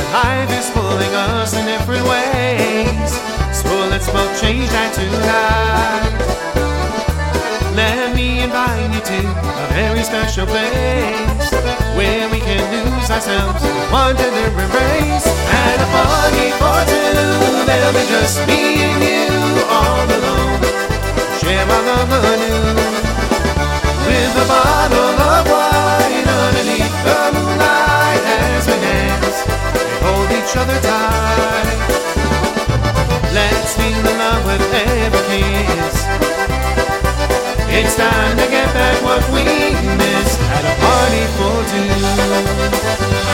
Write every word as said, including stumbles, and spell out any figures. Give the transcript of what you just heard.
Life is fooling us in different ways, so let's both change that tonight. Let me invite you to a very special place where we can lose ourselves in one tender embrace. At a party for two, there'll be just me and you all alone. Share my love anew with a bottle of wine underneath the moonlight as we dance and hold each other tight. Let's feel the love with every kiss. It's time to get back what we missed at a party for two.